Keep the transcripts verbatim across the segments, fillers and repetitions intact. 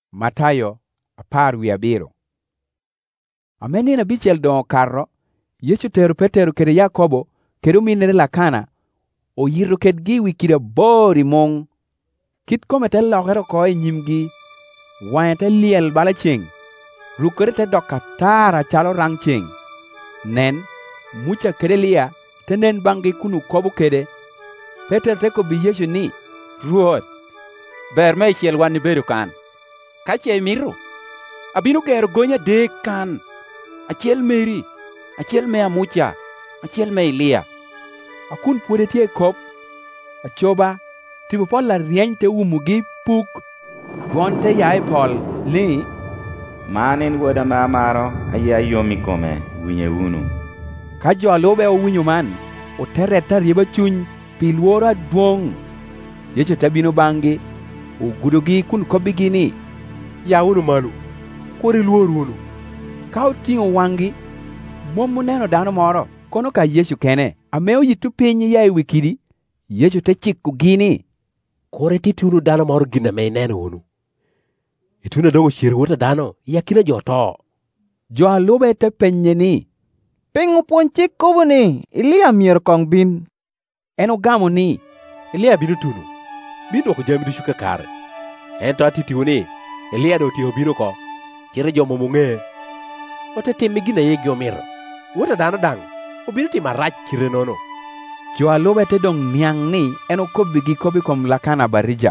Matayo apar wi abiro. Amenina bichel don karro, Yesu tero Petero kede Yakobo kede minere Lakana, oyiro kedgi wi kida bori mong. Kit kome te lokero ko e nyimgi, wanye te liel bala cheng, rukere te doka tara chalo rang cheng. Nen, mucha kede lia, te nen bangi kunu kobu kede. Petero te ko bi Yesu ni, Ruoth, ber me chiel wan ni bedo kan. Kache miru, abino gero gonya dek kan, achiel meri, achiel me amucha, achiel me Ilia. Akun puode tie kop, achoba, tibu pol la rieny te umugi puk, duon te yae pol, li, Man en wuoda ma amaro, aya yomi kome, winye unu. Ka jo alobe o winyo man, o tereta rieba chuny, pi luora duong. Yesu te bino bangi, o gudogi kun kobigi ni, ya unu malu, kori luor unu. Ka oting'o wang'i, mom muneno dano moro, kono ka Yesu kene, ameo yitu piny ya ewi kidi, Yesu te chiko gini. Kore titi unu dano moro gina me ineno unu. Ituna dongo chiero wuta dano, ya kina jo to. Jo alobe te penye ni, Pengo puonj chik kobo ni, Ilia mier kong bin. eno gamo ni, Ilia bino tunu, bino ko jami dishuka kare. Ento atiti uni, Ilia do tiyo bino ko, chire jo momong'e. Ote timi gina yegi omiro. Wuta dano dang, obino tima rach kire nono. jo alobe te dong niang ni, eno kobi gi kobi kom Lakana barija.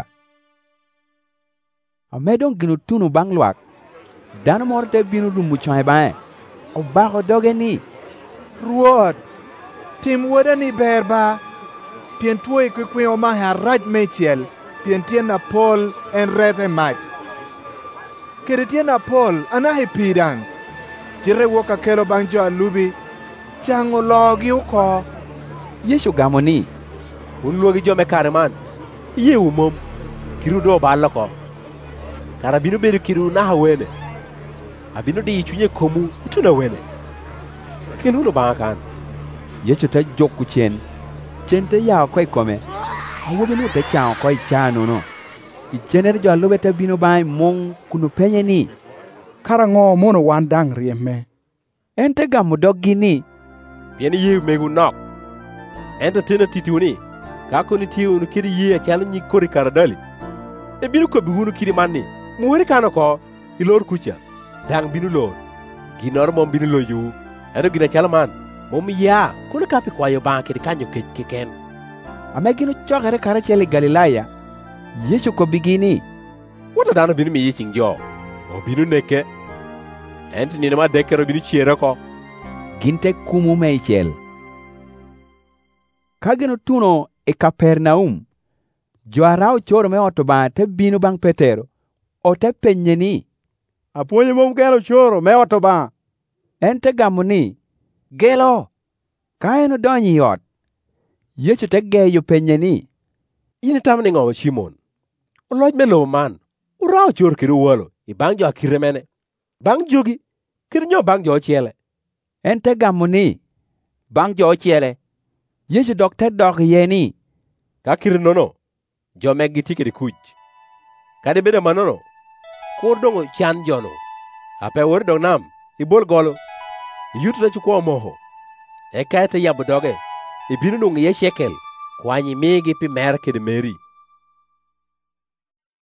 Amedong gino tunu bang luak, dano moro te bino rumu choy bae, obako doge ni, Ruoth, tim wuoda ni ber ba, pien tuo ikwikwi omahe araj mechiel, pien tien apol en rete mach. Kede tien apol anahe pidang, chire wuoka kelo bang jo alubi, chango logi uko. Yesu gamo ni, Un luogi jo me kare man, iye umom, kiru do balo ko. Kara bino bedo kiru naha wene. Abino di ichunye komu, utuna wene. Kelu no banga kan. Yesu te joku chen, chen te yao koi kome, awobi nu te chao koi cha nono. I chenere jo alobe te bino bae mong kunu penye ni, Karang'o mono wan dang rieme. ente gamo dog gini, Pien iye megu nok. Ento tena titi uni, kako ni tiyo unu kiri iye achalo nyi kori karadali. E bino ko bigunu kiri manni, muwere kano ko, ilor kucha, dang binu lor. Ginor mom binu lo yu, eno gina chalo man, mom ya, kuna kapi kwa yo bang kiri kanyo kiken. ame gino chokere kare chele Galilaya. Yesu ko bigini, Wata dano binu mi yiching jo, o binu neke. Ento nina ma dekero binu chiera ko. ginte kumu me chel. Ka gino tuno e Kapernaum, jo arao choro me otoba te bino bang Petero, o te penye ni, Apuonye mom kelo choro me otoba. ente gamo ni, Gelo, ka eno donyi yot. Yesu te geyo penye ni, Ine tam ni ng'owo Shimon. Uloj me lo man. Urao chor kiru walo. I bang jo akire mene. Bang jogi. Kiru nyo bang jo chiele. ente gamo ni, bang jo chiele. Yesu dok te dok ye ni, Ka kiru nono. Jo meg gi tikiri kuch. Kade bede manono. Kur dongo chan jono. Ape wori dong nam. Ibol golo. Iyutu na chukwa moho. Eka ete yabu doge. Ibinu nung ye shekel. Kwanyi migi pi mer kede meri.